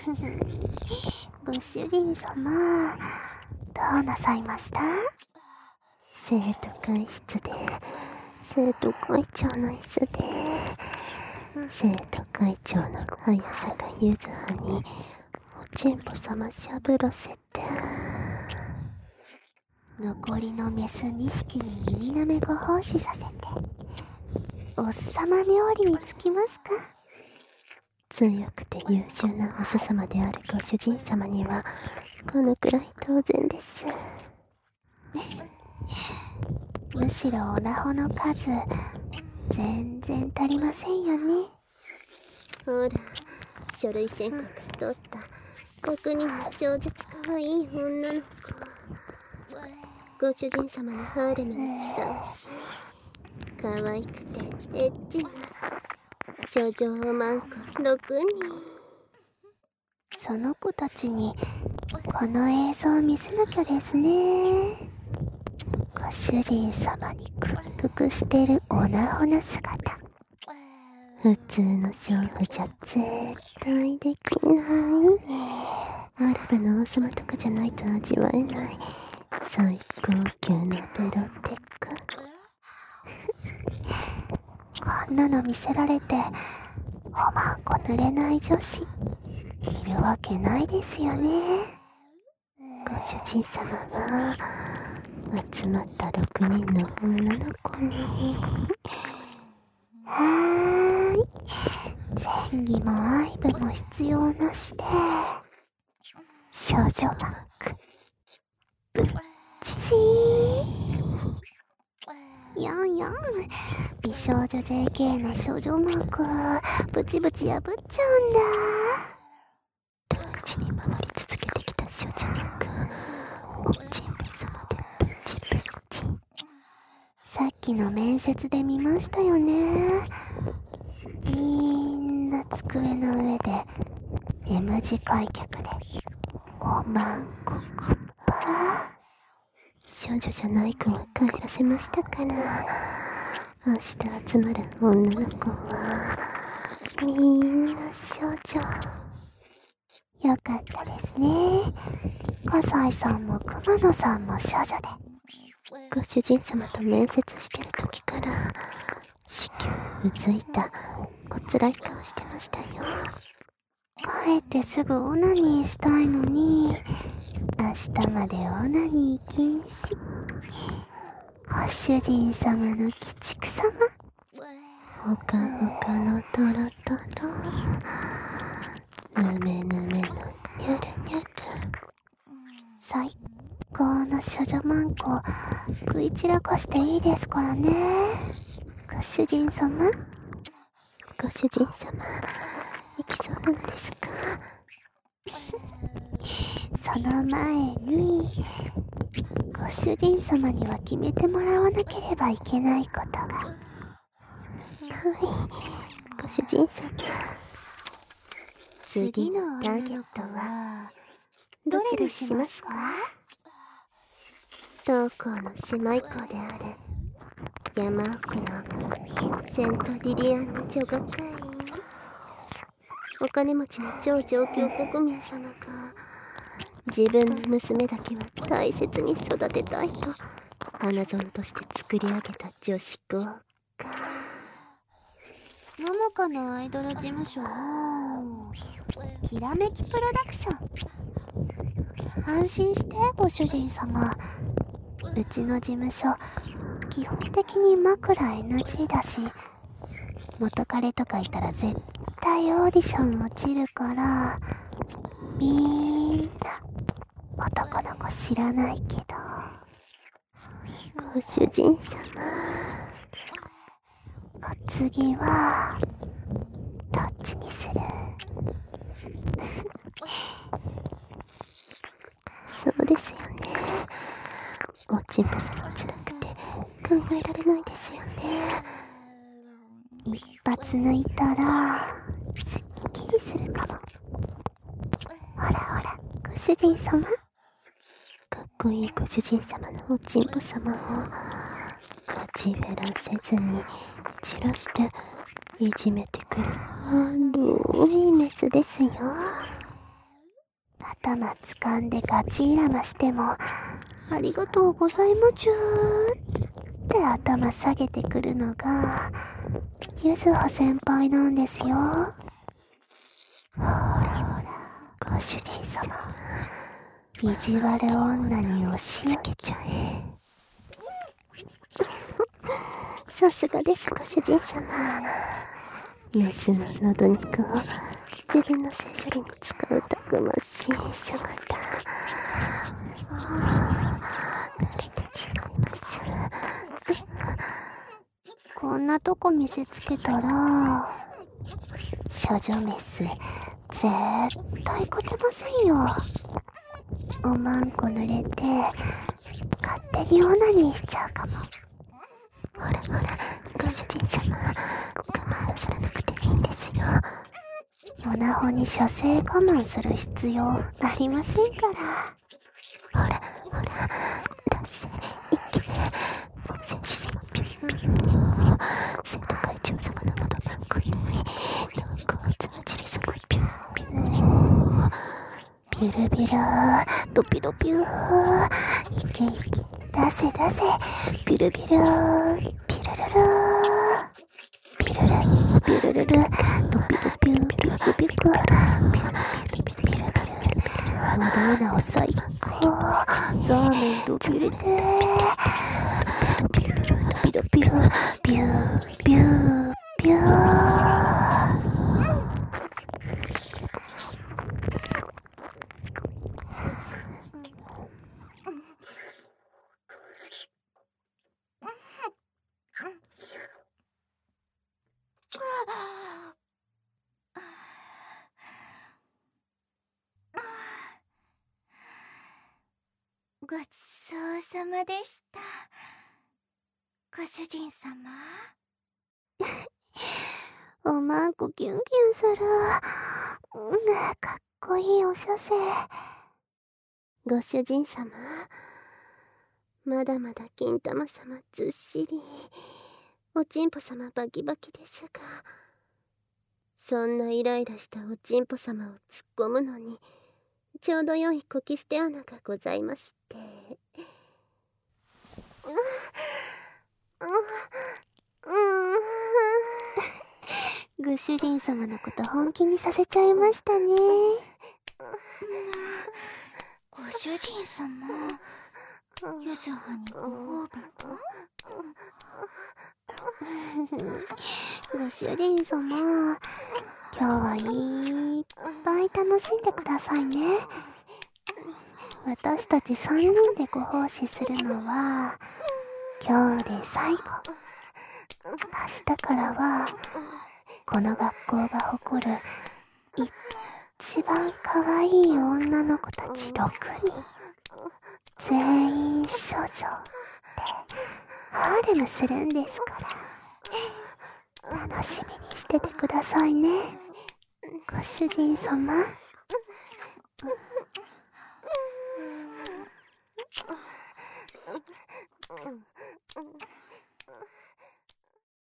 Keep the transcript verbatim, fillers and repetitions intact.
ご主人様、どうなさいました？生徒会室で、生徒会長の椅子で、生徒会長の早坂ゆずはにおちんぽ様しゃぶらせて、残りのメスにひきに耳なめご奉仕させて、おっさま冥利につきますか？強くて優秀なおす様であるご主人様にはこのくらい当然です。むしろおなほの数全然足りませんよね。ほら、書類選考から取ったろくにんの超絶可愛い女の子、ご主人様のハーレムにふさわしい可愛くてエッチな書状マンコろくにん。その子たちにこの映像を見せなきゃですね。ご主人様に屈服してるおなほな姿、普通の娼婦じゃ絶対できない。アラブの王様とかじゃないと味わえない最高級のベロテック。こんなの見せられておまんこ濡れない女子いるわけないですよね。ご主人様は集まったろくにんの女の子に、はーい、前儀も愛撫も必要なしで少女マークぶっちーやんやん、美少女 ジェーケー の少女マークブチブチ破っちゃうんだ。大事に守り続けてきた少女マークおちんぽ様でブチブチ。さっきの面接で見ましたよね。みんな机の上で エム 字開脚でおまんこくっぱ。少女じゃない子は帰らせましたから、明日集まる女の子はみんな少女。よかったですね。葛西さんも熊野さんも少女で。ご主人様と面接してる時から子宮うずいたおつらい顔してましたよ。帰ってすぐオナニーしたいのに明日までオナニー禁止。ご主人様の鬼畜様、ほかほかのトロトロ、ぬめぬめのニュルニュル、最高の処女マンコ食い散らかしていいですからね。ご主人様、ご主人様行きそうなのですか？その前にご主人様には決めてもらわなければいけないことが。はい、ご主人様、次のターゲットはどちらにしますか？当校の姉妹校である山奥のセントリリアンナ女学会員、お金持ちの超上級国民様が自分の娘だけは大切に育てたいと花園として作り上げた女子校か。 ももかのアイドル事務所のきらめきプロダクション。 安心してご主人様、うちの事務所基本的に枕 エヌジー だし、元彼とかいたら絶対オーディション落ちるから。みんな男の子知らないけど。ご主人様、お次はどっちにする？そうですよね。おちんぽさん辛くて考えられないですよね。一発抜いたらすっきりするかも。ほらほら、ご主人様、かっこいいご主人様のおちんぽ様をガチフェラせずに散らしていじめてくる悪いメスですよ。 頭掴んでガチイラましても、ありがとうございまちゅーって頭下げてくるのが、ゆずは先輩なんですよ。ほらほら、ご主人様。意地悪女に押し付けちゃえ。さすがです、ご主人様。メスの喉肉を自分の性処理に使うたくましい姿。慣れてしまいます。こんなとこ見せつけたら、処女メス、絶対勝てませんよ。おまんこ濡れて、勝手にオナニーしちゃうかも。ほらほら、ご主人様、我慢なさらなくていいんですよ。オナホに射精我慢する必要ありませんから。ほらほら、男性一気にお精子様ピュンピュン、生徒会長様の喉なんかにどこをつまじり様ピュンピュン、ビュルビュルドピドピュー、いけいけ、出せ出せ、ビュルビュルピュルルルピュルルピュルルルドピドピューピュクピクピュクピュルピュルピュルモダーナを最高、ザーメンドピュルでドピドピューピューピューピュー。 ごちそうさまでした。ご主人様。 おまんこキュンキュンする。うん、かっこいいお射精。ご主人様。まだまだ金玉様ずっしり。おちんぽ様バキバキですが。そんなイライラしたおちんぽ様を突っ込むのに、ちょうど良いコキ捨て穴がございまして。ご主人様のこと本気にさせちゃいましたね。 ご主人様、ゆずはにご褒美ご主人様、今日はいっぱい楽しんでくださいね。私たちさんにんでご奉仕するのは今日で最後。明日からはこの学校が誇る一番可愛い女の子たちろくにん全員処女でハーレムするんですから、楽しみにしててくださいね、ご主人様。うん